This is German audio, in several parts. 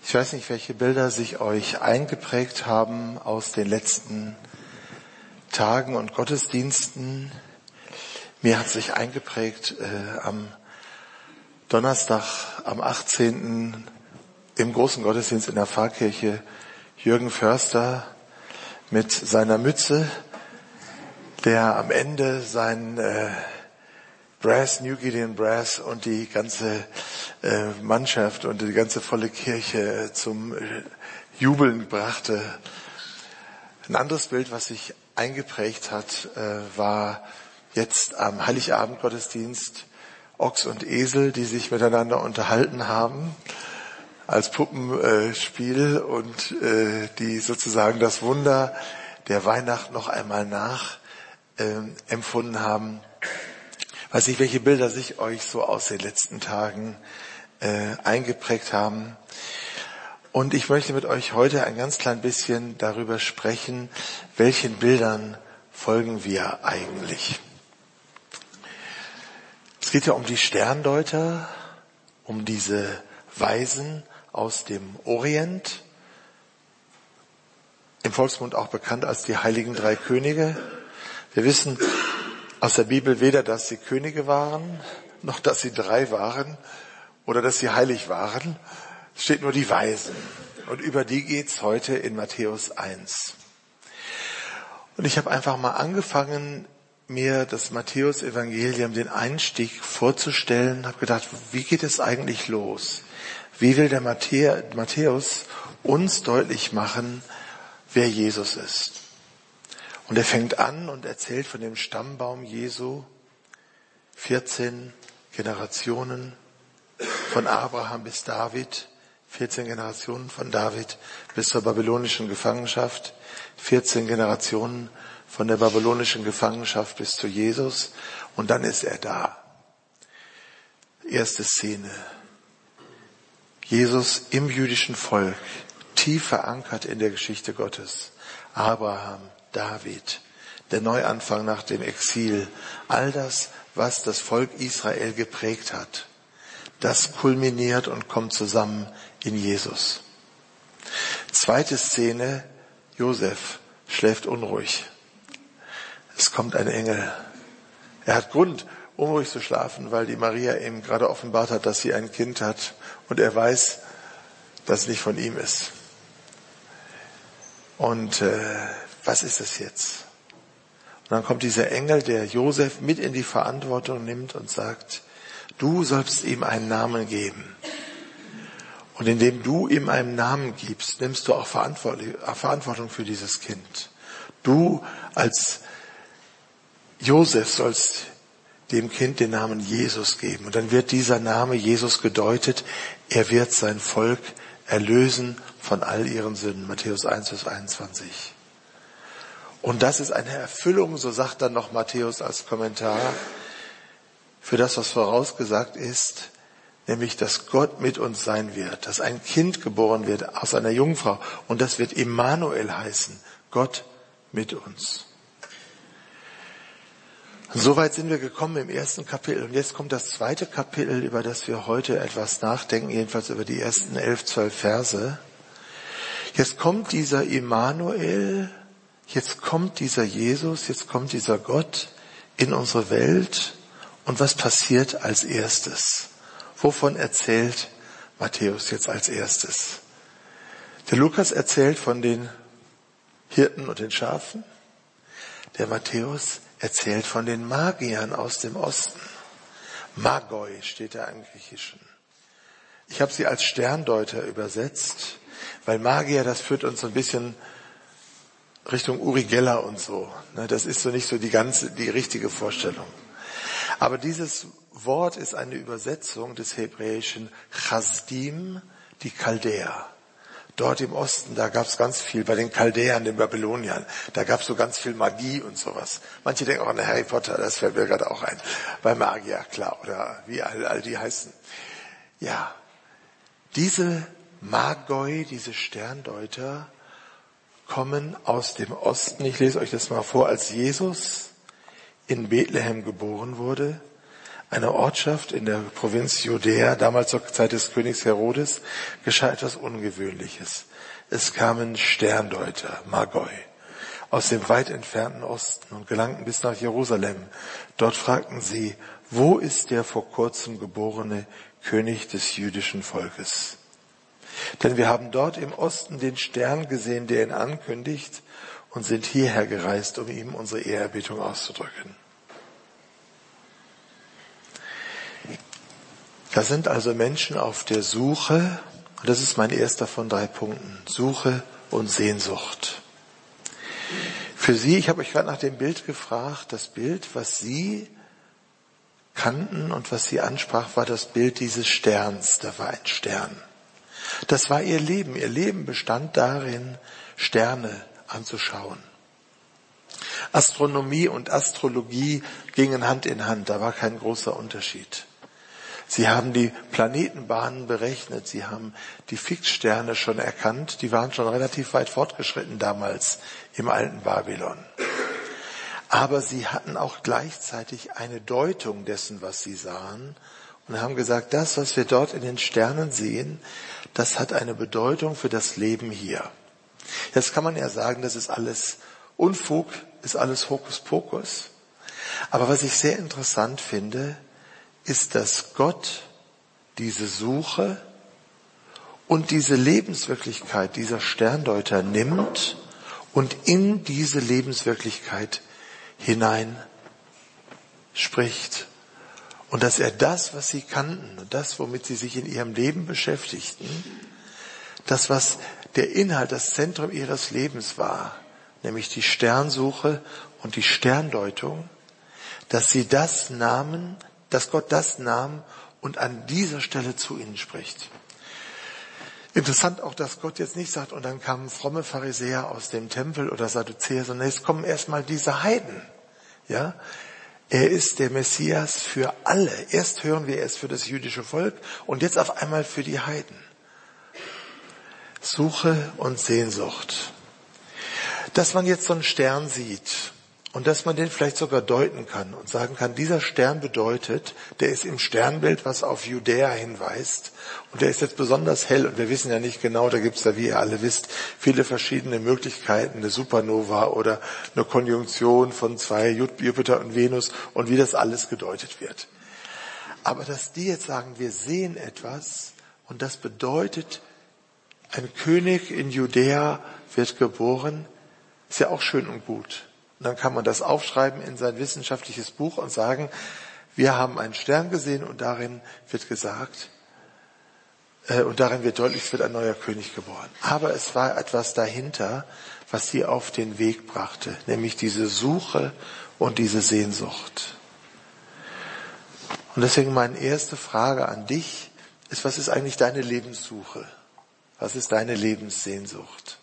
Ich weiß nicht, welche Bilder sich euch eingeprägt haben aus den letzten Tagen und Gottesdiensten. Mir hat sich eingeprägt am Donnerstag, am 18. im großen Gottesdienst in der Pfarrkirche Jürgen Förster mit seiner Mütze, der am Ende sein Brass, New Gideon Brass und die ganze Mannschaft und die ganze volle Kirche zum Jubeln brachte. Ein anderes Bild, was sich eingeprägt hat, war jetzt am Heiligabend Gottesdienst Ochs und Esel, die sich miteinander unterhalten haben als Puppenspiel und die sozusagen das Wunder der Weihnacht noch einmal empfunden haben. Weiß nicht, welche Bilder sich euch so aus den letzten Tagen eingeprägt haben. Und ich möchte mit euch heute ein ganz klein bisschen darüber sprechen, welchen Bildern folgen wir eigentlich. Es geht ja um die Sterndeuter, um diese Weisen aus dem Orient, im Volksmund auch bekannt als die Heiligen Drei Könige. Wir wissen aus der Bibel weder, dass sie Könige waren, noch dass sie drei waren oder dass sie heilig waren. Es steht nur die Weisen. Und über die geht's heute in Matthäus 1. Und ich habe einfach mal angefangen, mir das Matthäus-Evangelium, den Einstieg vorzustellen, habe gedacht, wie geht es eigentlich los? Wie will der Matthäus uns deutlich machen, wer Jesus ist? Und er fängt an und erzählt von dem Stammbaum Jesu, 14 Generationen von Abraham bis David, 14 Generationen von David bis zur babylonischen Gefangenschaft, 14 Generationen von der babylonischen Gefangenschaft bis zu Jesus und dann ist er da. Erste Szene. Jesus im jüdischen Volk, tief verankert in der Geschichte Gottes. Abraham, David, der Neuanfang nach dem Exil, all das, was das Volk Israel geprägt hat, das kulminiert und kommt zusammen in Jesus. Zweite Szene, Josef schläft unruhig. Es kommt ein Engel. Er hat Grund, unruhig zu schlafen, weil die Maria ihm gerade offenbart hat, dass sie ein Kind hat und er weiß, dass es nicht von ihm ist. Und was ist es jetzt? Und dann kommt dieser Engel, der Josef mit in die Verantwortung nimmt und sagt, du sollst ihm einen Namen geben. Und indem du ihm einen Namen gibst, nimmst du auch Verantwortung für dieses Kind. Du als Josef sollst dem Kind den Namen Jesus geben. Und dann wird dieser Name Jesus gedeutet. Er wird sein Volk erlösen von all ihren Sünden. Matthäus 1 bis 21. Und das ist eine Erfüllung, so sagt dann noch Matthäus als Kommentar, für das, was vorausgesagt ist, nämlich, dass Gott mit uns sein wird, dass ein Kind geboren wird aus einer Jungfrau und das wird Immanuel heißen, Gott mit uns. Und soweit sind wir gekommen im ersten Kapitel und jetzt kommt das zweite Kapitel, über das wir heute etwas nachdenken, jedenfalls über die ersten 11, 12 Verse. Jetzt kommt dieser Immanuel, jetzt kommt dieser Jesus, jetzt kommt dieser Gott in unsere Welt. Und was passiert als erstes? Wovon erzählt Matthäus jetzt als erstes? Der Lukas erzählt von den Hirten und den Schafen. Der Matthäus erzählt von den Magiern aus dem Osten. Magoi steht da im Griechischen. Ich habe sie als Sterndeuter übersetzt, weil Magier, das führt uns so ein bisschen Richtung Uri Geller und so. Das ist so nicht so die richtige Vorstellung. Aber dieses Wort ist eine Übersetzung des hebräischen Chasdim, die Chaldäer. Dort im Osten, da gab es ganz viel, bei den Chaldäern, den Babyloniern, da gab es so ganz viel Magie und sowas. Manche denken auch an Harry Potter, das fällt mir gerade auch ein. Bei Magier, klar, oder wie all die heißen. Ja, diese Magoi, diese Sterndeuter kommen aus dem Osten. Ich lese euch das mal vor, als Jesus in Bethlehem geboren wurde, einer Ortschaft in der Provinz Judäa, damals zur Zeit des Königs Herodes, geschah etwas Ungewöhnliches. Es kamen Sterndeuter, Magoi, aus dem weit entfernten Osten und gelangten bis nach Jerusalem. Dort fragten sie, wo ist der vor kurzem geborene König des jüdischen Volkes? Denn wir haben dort im Osten den Stern gesehen, der ihn ankündigt, und sind hierher gereist, um ihm unsere Ehrerbietung auszudrücken. Da sind also Menschen auf der Suche, und das ist mein erster von 3 Punkten, Suche und Sehnsucht. Für Sie, ich habe euch gerade nach dem Bild gefragt, das Bild, was Sie kannten und was Sie ansprach, war das Bild dieses Sterns. Da war ein Stern. Das war Ihr Leben. Ihr Leben bestand darin, Sterne anzuschauen. Astronomie und Astrologie gingen Hand in Hand. Da war kein großer Unterschied. Sie haben die Planetenbahnen berechnet. Sie haben die Fixsterne schon erkannt. Die waren schon relativ weit fortgeschritten damals im alten Babylon. Aber sie hatten auch gleichzeitig eine Deutung dessen, was sie sahen, und haben gesagt, das, was wir dort in den Sternen sehen, das hat eine Bedeutung für das Leben hier. Jetzt kann man ja sagen, das ist alles Unfug, ist alles Hokuspokus. Aber was ich sehr interessant finde, ist, dass Gott diese Suche und diese Lebenswirklichkeit dieser Sterndeuter nimmt und in diese Lebenswirklichkeit hinein spricht. Und dass er das, was sie kannten und das, womit sie sich in ihrem Leben beschäftigten, das, was der Inhalt, das Zentrum ihres Lebens war, nämlich die Sternsuche und die Sterndeutung, dass sie das nahmen, dass Gott das nahm und an dieser Stelle zu ihnen spricht. Interessant auch, dass Gott jetzt nicht sagt, und dann kamen fromme Pharisäer aus dem Tempel oder Sadduzäer, sondern jetzt kommen erstmal diese Heiden. Ja, er ist der Messias für alle. Erst hören wir, er ist für das jüdische Volk und jetzt auf einmal für die Heiden. Suche und Sehnsucht. Dass man jetzt so einen Stern sieht und dass man den vielleicht sogar deuten kann und sagen kann, dieser Stern bedeutet, der ist im Sternbild, was auf Judäa hinweist, und der ist jetzt besonders hell, und wir wissen ja nicht genau, da gibt es ja, wie ihr alle wisst, viele verschiedene Möglichkeiten, eine Supernova oder eine Konjunktion von 2, Jupiter und Venus, und wie das alles gedeutet wird. Aber dass die jetzt sagen, wir sehen etwas, und das bedeutet, ein König in Judäa wird geboren, ist ja auch schön und gut. Und dann kann man das aufschreiben in sein wissenschaftliches Buch und sagen, wir haben einen Stern gesehen und darin wird gesagt, und darin wird deutlich, es wird ein neuer König geboren. Aber es war etwas dahinter, was sie auf den Weg brachte, nämlich diese Suche und diese Sehnsucht. Und deswegen meine erste Frage an dich ist, was ist eigentlich deine Lebenssuche? Was ist deine Lebenssehnsucht?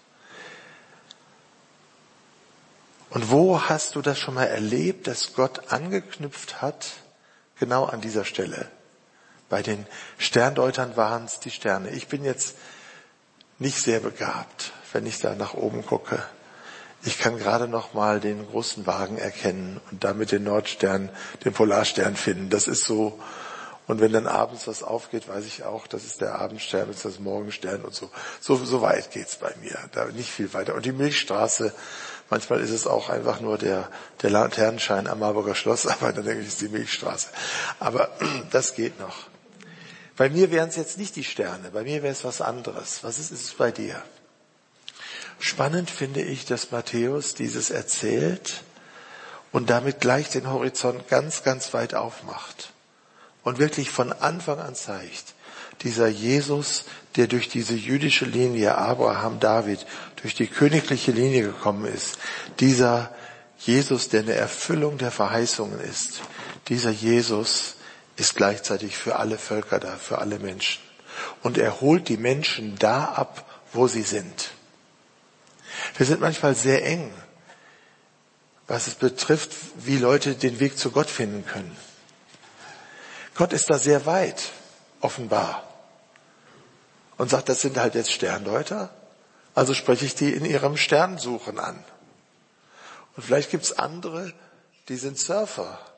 Und wo hast du das schon mal erlebt, dass Gott angeknüpft hat, genau an dieser Stelle? Bei den Sterndeutern waren es die Sterne. Ich bin jetzt nicht sehr begabt, wenn ich da nach oben gucke. Ich kann gerade noch mal den großen Wagen erkennen und damit den Nordstern, den Polarstern finden. Das ist so. Und wenn dann abends was aufgeht, weiß ich auch, das ist der Abendstern, das ist das Morgenstern und so. So weit geht's bei mir. Da nicht viel weiter. Und die Milchstraße, manchmal ist es auch einfach nur der Laternenschein am Marburger Schloss, aber dann denke ich, es ist die Milchstraße. Aber das geht noch. Bei mir wären es jetzt nicht die Sterne, bei mir wäre es was anderes. Was ist es bei dir? Spannend finde ich, dass Matthäus dieses erzählt und damit gleich den Horizont ganz, ganz weit aufmacht und wirklich von Anfang an zeigt, dieser Jesus, der durch diese jüdische Linie Abraham, David, durch die königliche Linie gekommen ist, dieser Jesus, der eine Erfüllung der Verheißungen ist, dieser Jesus ist gleichzeitig für alle Völker da, für alle Menschen. Und er holt die Menschen da ab, wo sie sind. Wir sind manchmal sehr eng, was es betrifft, wie Leute den Weg zu Gott finden können. Gott ist da sehr weit, offenbar. Und sagt, das sind halt jetzt Sterndeuter, also spreche ich die in ihrem Sternsuchen an. Und vielleicht gibt's andere, die sind Surfer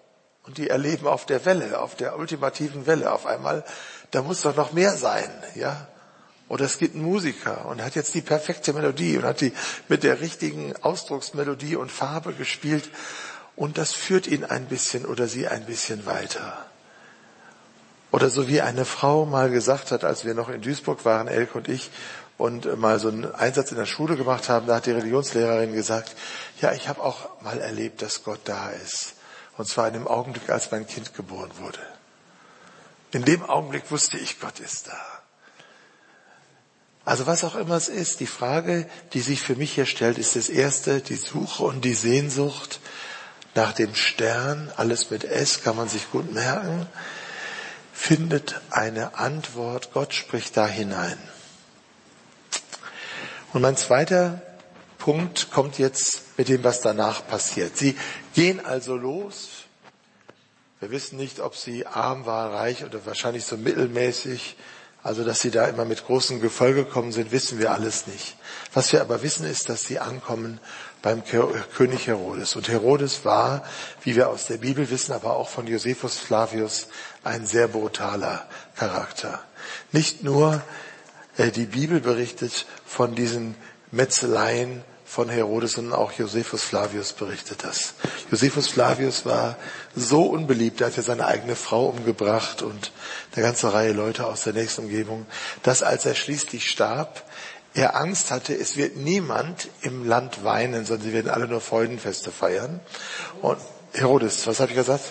Und die erleben auf der Welle, auf der ultimativen Welle auf einmal, da muss doch noch mehr sein, ja. Oder es gibt einen Musiker und hat jetzt die perfekte Melodie und hat die mit der richtigen Ausdrucksmelodie und Farbe gespielt und das führt ihn ein bisschen oder sie ein bisschen weiter. Oder so wie eine Frau mal gesagt hat, als wir noch in Duisburg waren, Elke und ich, und mal so einen Einsatz in der Schule gemacht haben, da hat die Religionslehrerin gesagt, ja, ich habe auch mal erlebt, dass Gott da ist. Und zwar in dem Augenblick, als mein Kind geboren wurde. In dem Augenblick wusste ich, Gott ist da. Also was auch immer es ist, die Frage, die sich für mich hier stellt, ist das erste, die Suche und die Sehnsucht nach dem Stern, alles mit S, kann man sich gut merken, findet eine Antwort, Gott spricht da hinein. Und mein zweiter Punkt kommt jetzt mit dem, was danach passiert. Sie gehen also los. Wir wissen nicht, ob sie arm war, reich oder wahrscheinlich so mittelmäßig. Also, dass sie da immer mit großem Gefolge gekommen sind, wissen wir alles nicht. Was wir aber wissen, ist, dass sie ankommen beim König Herodes. Und Herodes war, wie wir aus der Bibel wissen, aber auch von Josephus Flavius, ein sehr brutaler Charakter. Nicht nur die Bibel berichtet von diesen Metzeleien von Herodes, sondern auch Josephus Flavius berichtet das. Josephus Flavius war so unbeliebt, er hat ja seine eigene Frau umgebracht und eine ganze Reihe Leute aus der nächsten Umgebung, dass als er schließlich starb, er Angst hatte, es wird niemand im Land weinen, sondern sie werden alle nur Freudenfeste feiern. Und Herodes, was habe ich gesagt?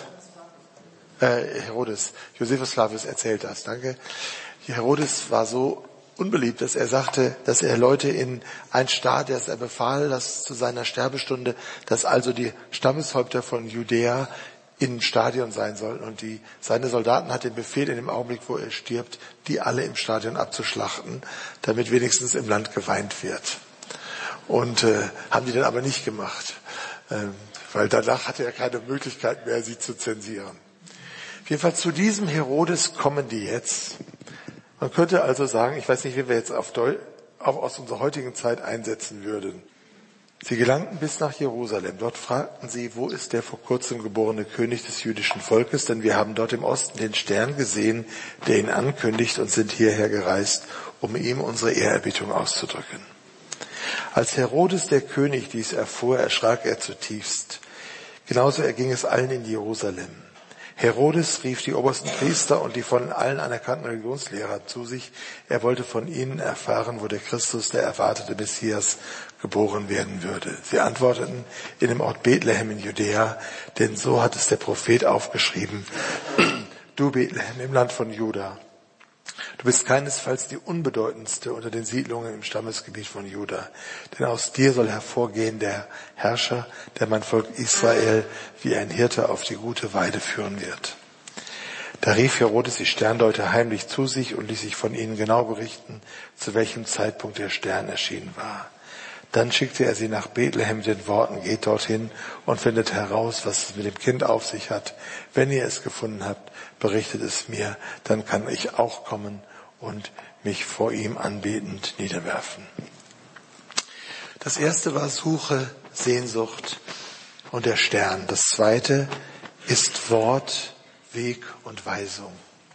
Herodes, Josephus Flavius erzählt das, danke. Herodes war so unbeliebt, dass er sagte, dass er Leute in ein Staat, dass er befahl, dass zu seiner Sterbestunde, dass also die Stammeshäupter von Judäa im Stadion sein sollten. Und seine Soldaten hatten den Befehl, in dem Augenblick, wo er stirbt, die alle im Stadion abzuschlachten, damit wenigstens im Land geweint wird. Und haben die dann aber nicht gemacht, weil danach hatte er keine Möglichkeit mehr, sie zu zensieren. Jedenfalls zu diesem Herodes kommen die jetzt. Man könnte also sagen, ich weiß nicht, wie wir jetzt auch aus unserer heutigen Zeit einsetzen würden. Sie gelangten bis nach Jerusalem. Dort fragten sie, wo ist der vor kurzem geborene König des jüdischen Volkes? Denn wir haben dort im Osten den Stern gesehen, der ihn ankündigt, und sind hierher gereist, um ihm unsere Ehrerbietung auszudrücken. Als Herodes der König dies erfuhr, erschrak er zutiefst. Genauso erging es allen in Jerusalem. Herodes rief die obersten Priester und die von allen anerkannten Religionslehrer zu sich. Er wollte von ihnen erfahren, wo der Christus, der erwartete Messias, geboren werden würde. Sie antworteten, in dem Ort Bethlehem in Judäa, denn so hat es der Prophet aufgeschrieben. Du Bethlehem im Land von Juda. Du bist keinesfalls die unbedeutendste unter den Siedlungen im Stammesgebiet von Juda. Denn aus dir soll hervorgehen der Herrscher, der mein Volk Israel wie ein Hirte auf die gute Weide führen wird. Da rief Herodes die Sterndeuter heimlich zu sich und ließ sich von ihnen genau berichten, zu welchem Zeitpunkt der Stern erschienen war. Dann schickte er sie nach Bethlehem mit den Worten, geht dorthin und findet heraus, was es mit dem Kind auf sich hat. Wenn ihr es gefunden habt, berichtet es mir, dann kann ich auch kommen und mich vor ihm anbetend niederwerfen. Das erste war Suche, Sehnsucht und der Stern. Das zweite ist Wort, Weg und Weisung.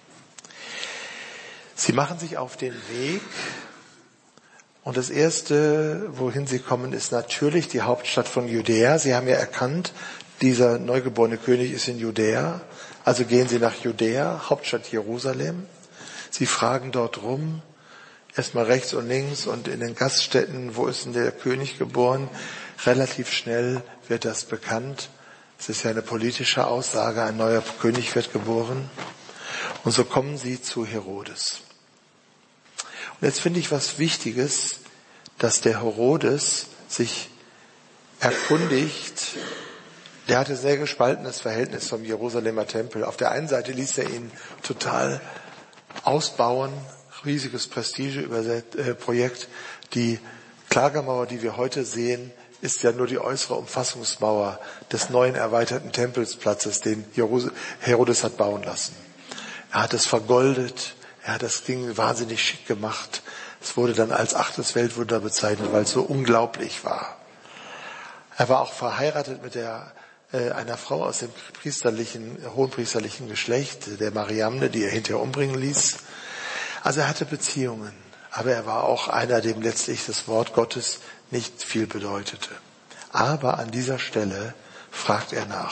Sie machen sich auf den Weg. Und das erste, wohin sie kommen, ist natürlich die Hauptstadt von Judäa. Sie haben ja erkannt, dieser neugeborene König ist in Judäa. Also gehen sie nach Judäa, Hauptstadt Jerusalem. Sie fragen dort rum, erstmal rechts und links und in den Gaststätten, wo ist denn der König geboren? Relativ schnell wird das bekannt. Es ist ja eine politische Aussage, ein neuer König wird geboren. Und so kommen sie zu Herodes. Und jetzt finde ich was Wichtiges, dass der Herodes sich erkundigt. Der hatte sehr gespaltenes Verhältnis zum Jerusalemer Tempel. Auf der einen Seite ließ er ihn total ausbauen, riesiges Prestigeprojekt. Die Klagemauer, die wir heute sehen, ist ja nur die äußere Umfassungsmauer des neuen erweiterten Tempelsplatzes, den Herodes hat bauen lassen. Er hat es vergoldet. Er hat das Ding wahnsinnig schick gemacht. Es wurde dann als 8. Weltwunder bezeichnet, weil es so unglaublich war. Er war auch verheiratet mit der einer Frau aus dem hohenpriesterlichen Geschlecht, der Mariamne, die er hinterher umbringen ließ. Also er hatte Beziehungen, aber er war auch einer, dem letztlich das Wort Gottes nicht viel bedeutete. Aber an dieser Stelle fragt er nach.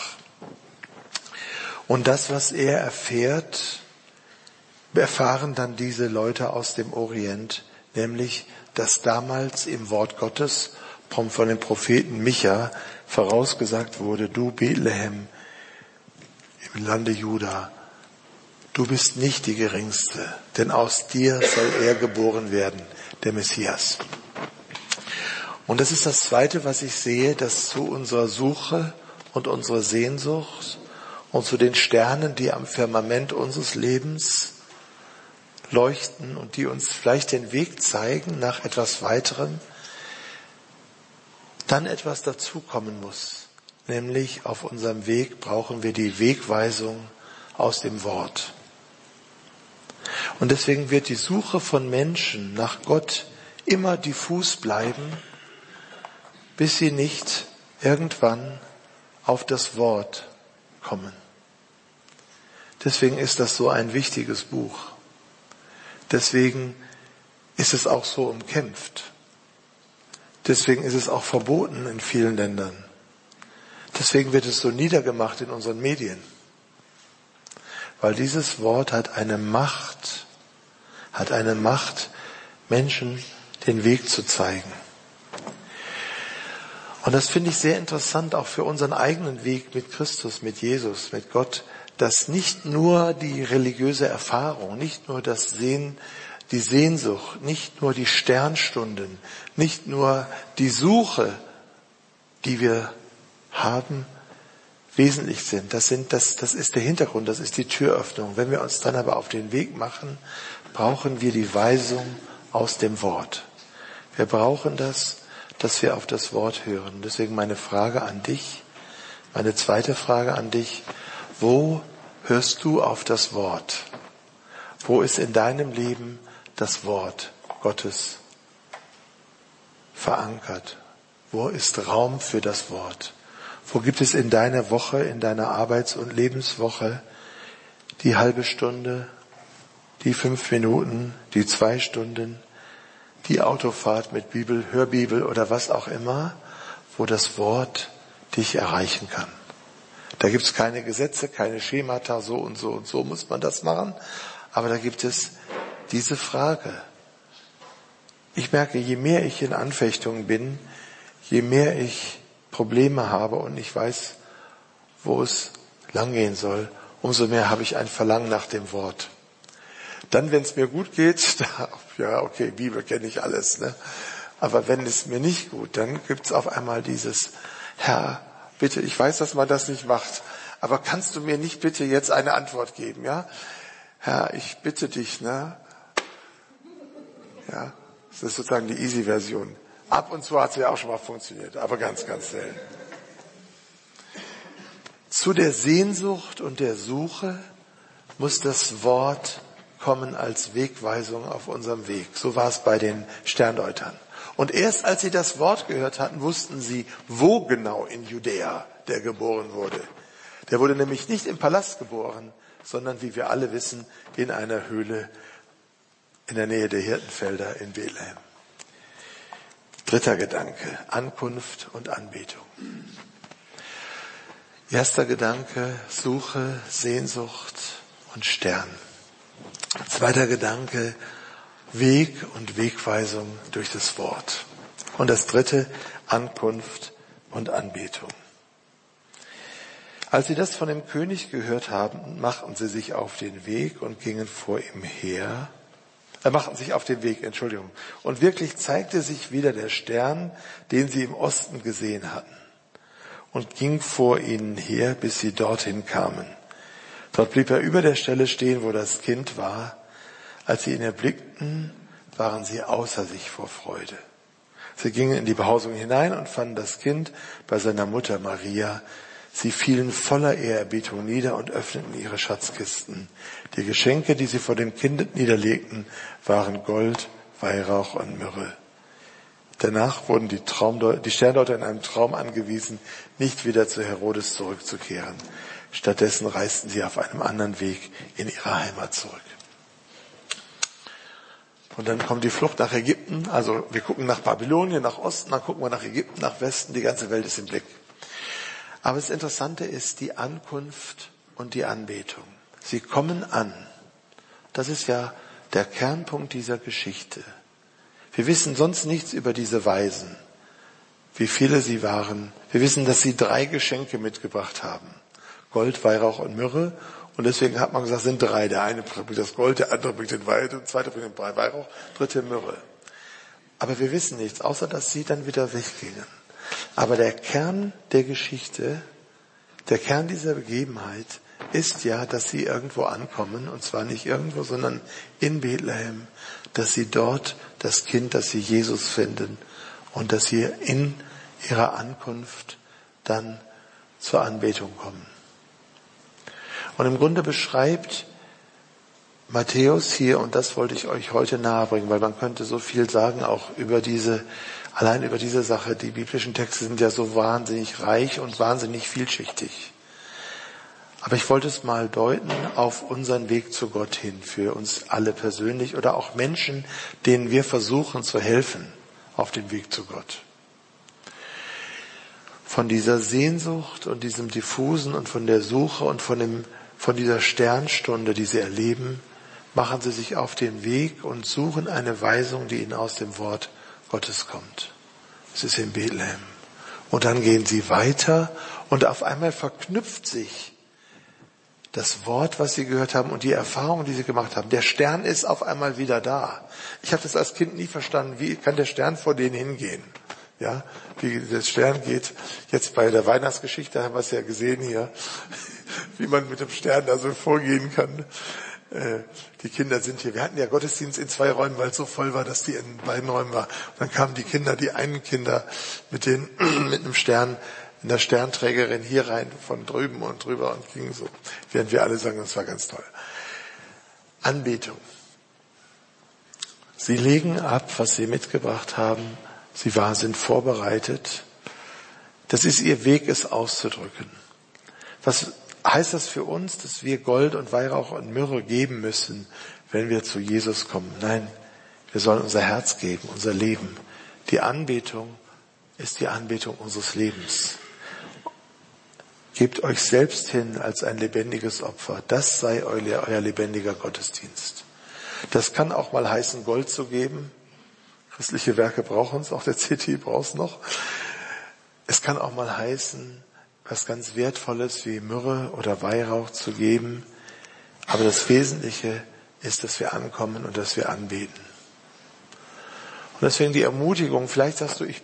Und das, was er erfährt, erfahren dann diese Leute aus dem Orient, nämlich, dass damals im Wort Gottes von dem Propheten Micha vorausgesagt wurde, du Bethlehem im Lande Juda, du bist nicht die Geringste, denn aus dir soll er geboren werden, der Messias. Und das ist das Zweite, was ich sehe, dass zu unserer Suche und unserer Sehnsucht und zu den Sternen, die am Firmament unseres Lebens leuchten und die uns vielleicht den Weg zeigen nach etwas Weiterem, dann etwas dazukommen muss. Nämlich auf unserem Weg brauchen wir die Wegweisung aus dem Wort. Und deswegen wird die Suche von Menschen nach Gott immer diffus bleiben, bis sie nicht irgendwann auf das Wort kommen. Deswegen ist das so ein wichtiges Buch. Deswegen ist es auch so umkämpft. Deswegen ist es auch verboten in vielen Ländern. Deswegen wird es so niedergemacht in unseren Medien. Weil dieses Wort hat eine Macht, Menschen den Weg zu zeigen. Und das finde ich sehr interessant, auch für unseren eigenen Weg mit Christus, mit Jesus, mit Gott, dass nicht nur die religiöse Erfahrung, nicht nur das Sehen, die Sehnsucht, nicht nur die Sternstunden, nicht nur die Suche, die wir haben, wesentlich sind. Das ist der Hintergrund, das ist die Türöffnung. Wenn wir uns dann aber auf den Weg machen, brauchen wir die Weisung aus dem Wort. Wir brauchen das, dass wir auf das Wort hören. Deswegen meine Frage an dich, meine zweite Frage an dich: Wo hörst du auf das Wort? Wo ist in deinem Leben das Wort Gottes verankert? Wo ist Raum für das Wort? Wo gibt es in deiner Woche, in deiner Arbeits- und Lebenswoche die halbe Stunde, die 5 Minuten, die 2 Stunden, die Autofahrt mit Bibel, Hörbibel oder was auch immer, wo das Wort dich erreichen kann? Da gibt es keine Gesetze, keine Schemata, so und so und so muss man das machen. Aber da gibt es diese Frage. Ich merke, je mehr ich in Anfechtungen bin, je mehr ich Probleme habe und ich weiß, wo es langgehen soll, umso mehr habe ich ein Verlangen nach dem Wort. Dann, wenn es mir gut geht, ja, okay, Bibel kenne ich alles, ne? Aber wenn es mir nicht gut, dann gibt es auf einmal dieses: Herr, bitte, ich weiß, dass man das nicht macht, aber kannst du mir nicht bitte jetzt eine Antwort geben, ja? Herr, ich bitte dich, ne? Ja, das ist sozusagen die Easy-Version. Ab und zu hat sie ja auch schon mal funktioniert, aber ganz, ganz selten. Zu der Sehnsucht und der Suche muss das Wort kommen als Wegweisung auf unserem Weg. So war es bei den Sterndeutern. Und erst als sie das Wort gehört hatten, wussten sie, wo genau in Judäa der geboren wurde. Der wurde nämlich nicht im Palast geboren, sondern, wie wir alle wissen, in einer Höhle in der Nähe der Hirtenfelder in Bethlehem. Dritter Gedanke: Ankunft und Anbetung. Erster Gedanke: Suche, Sehnsucht und Stern. Zweiter Gedanke: Weg und Wegweisung durch das Wort. Und das dritte: Ankunft und Anbetung. Als sie das von dem König gehört haben, machten sie sich auf den Weg und gingen vor ihm her. Und wirklich zeigte sich wieder der Stern, den sie im Osten gesehen hatten, und ging vor ihnen her, bis sie dorthin kamen. Dort blieb er über der Stelle stehen, wo das Kind war. Als sie ihn erblickten, waren sie außer sich vor Freude. Sie gingen in die Behausung hinein und fanden das Kind bei seiner Mutter Maria. Sie fielen voller Ehrerbietung nieder und öffneten ihre Schatzkisten. Die Geschenke, die sie vor dem Kind niederlegten, waren Gold, Weihrauch und Myrrhe. Danach wurden die Sterndeuter in einem Traum angewiesen, nicht wieder zu Herodes zurückzukehren. Stattdessen reisten sie auf einem anderen Weg in ihre Heimat zurück. Und dann kommt die Flucht nach Ägypten. Also wir gucken nach Babylonien, nach Osten, dann gucken wir nach Ägypten, nach Westen. Die ganze Welt ist im Blick. Aber das Interessante ist die Ankunft und die Anbetung. Sie kommen an. Das ist ja der Kernpunkt dieser Geschichte. Wir wissen sonst nichts über diese Weisen, wie viele sie waren. Wir wissen, dass sie 3 Geschenke mitgebracht haben. Gold, Weihrauch und Myrrhe. Und deswegen hat man gesagt, es sind 3. Der eine bringt das Gold, der andere bringt den Weihrauch, der zweite bringt den Weihrauch, dritte Myrrhe. Aber wir wissen nichts, außer dass sie dann wieder weggingen. Aber der Kern der Geschichte, der Kern dieser Begebenheit ist ja, dass sie irgendwo ankommen, und zwar nicht irgendwo, sondern in Bethlehem, dass sie dort das Kind, dass sie Jesus finden und dass sie in ihrer Ankunft dann zur Anbetung kommen. Und im Grunde beschreibt Matthäus hier, und das wollte ich euch heute nahebringen, weil man könnte so viel sagen, auch allein über diese Sache. Die biblischen Texte sind ja so wahnsinnig reich und wahnsinnig vielschichtig. Aber ich wollte es mal deuten auf unseren Weg zu Gott hin, für uns alle persönlich oder auch Menschen, denen wir versuchen zu helfen auf dem Weg zu Gott. Von dieser Sehnsucht und diesem Diffusen und von der Suche und von dieser Sternstunde, die sie erleben, machen sie sich auf den Weg und suchen eine Weisung, die ihnen aus dem Wort Gottes kommt. Es ist in Bethlehem. Und dann gehen sie weiter und auf einmal verknüpft sich das Wort, was sie gehört haben und die Erfahrung, die sie gemacht haben. Der Stern ist auf einmal wieder da. Ich habe das als Kind nie verstanden. Wie kann der Stern vor denen hingehen? Ja, wie der Stern geht. Jetzt bei der Weihnachtsgeschichte haben wir es ja gesehen hier, wie man mit dem Stern da so vorgehen kann. Die Kinder sind hier. Wir hatten ja Gottesdienst in 2 Räumen, weil es so voll war, dass die in beiden Räumen war. Und dann kamen die einen Kinder mit einem Stern, in der Sternträgerin hier rein, von drüben und drüber und gingen so. Während wir alle sagen, das war ganz toll. Anbetung. Sie legen ab, was sie mitgebracht haben. Sie sind vorbereitet. Das ist ihr Weg, es auszudrücken. Was heißt das für uns, dass wir Gold und Weihrauch und Myrrhe geben müssen, wenn wir zu Jesus kommen? Nein, wir sollen unser Herz geben, unser Leben. Die Anbetung ist die Anbetung unseres Lebens. Gebt euch selbst hin als ein lebendiges Opfer. Das sei euer lebendiger Gottesdienst. Das kann auch mal heißen, Gold zu geben. Christliche Werke brauchen es, auch der CT braucht es noch. Es kann auch mal heißen, was ganz Wertvolles wie Myrrhe oder Weihrauch zu geben. Aber das Wesentliche ist, dass wir ankommen und dass wir anbeten. Und deswegen die Ermutigung, vielleicht sagst du, ich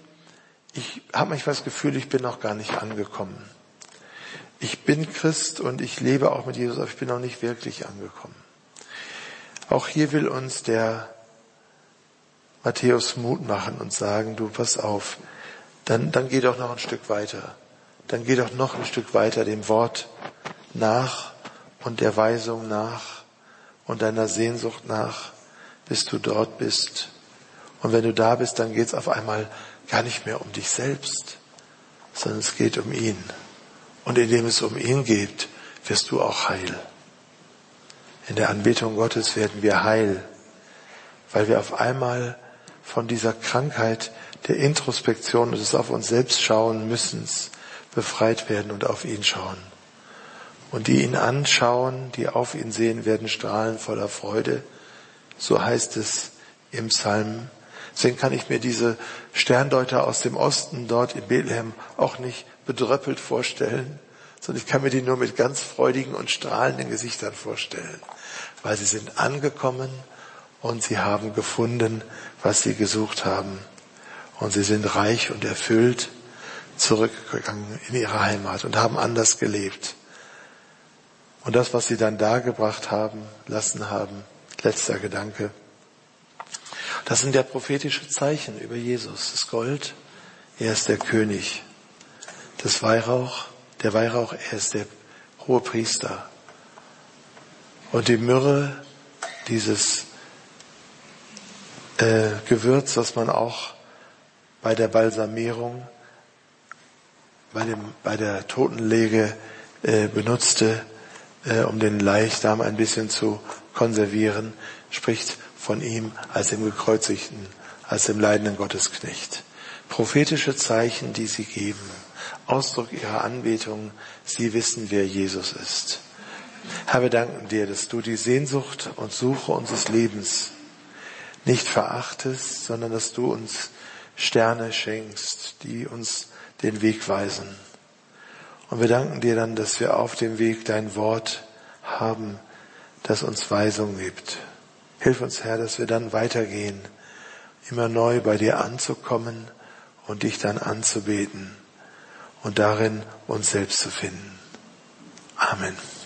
habe manchmal das Gefühl, ich bin noch gar nicht angekommen. Ich bin Christ und ich lebe auch mit Jesus, aber ich bin noch nicht wirklich angekommen. Auch hier will uns der Matthäus Mut machen und sagen, du pass auf, dann geh doch noch ein Stück weiter. Dann geh doch noch ein Stück weiter dem Wort nach und der Weisung nach und deiner Sehnsucht nach, bis du dort bist. Und wenn du da bist, dann geht es auf einmal gar nicht mehr um dich selbst, sondern es geht um ihn. Und indem es um ihn geht, wirst du auch heil. In der Anbetung Gottes werden wir heil, weil wir auf einmal von dieser Krankheit der Introspektion und des auf uns selbst schauen müssens befreit werden und auf ihn schauen. Und die ihn anschauen, die auf ihn sehen, werden strahlen voller Freude. So heißt es im Psalm. Deswegen kann ich mir diese Sterndeuter aus dem Osten dort in Bethlehem auch nicht bedröppelt vorstellen, sondern ich kann mir die nur mit ganz freudigen und strahlenden Gesichtern vorstellen, weil sie sind angekommen und sie haben gefunden, was sie gesucht haben. Und sie sind reich und erfüllt zurückgegangen in ihre Heimat und haben anders gelebt. Und das, was sie dann lassen haben, letzter Gedanke, das sind ja prophetische Zeichen über Jesus. Das Gold, er ist der König. Der Weihrauch, er ist der hohe Priester. Und die Myrrhe, dieses Gewürz, was man auch bei der Balsamierung, bei der Totenlege benutzte, um den Leichnam ein bisschen zu konservieren, spricht von ihm als dem Gekreuzigten, als dem leidenden Gottesknecht. Prophetische Zeichen, die sie geben, Ausdruck ihrer Anbetung, sie wissen, wer Jesus ist. Herr, wir danken dir, dass du die Sehnsucht und Suche unseres Lebens nicht verachtest, sondern dass du uns Sterne schenkst, die uns den Weg weisen. Und wir danken dir dann, dass wir auf dem Weg dein Wort haben, das uns Weisung gibt. Hilf uns, Herr, dass wir dann weitergehen, immer neu bei dir anzukommen und dich dann anzubeten und darin uns selbst zu finden. Amen.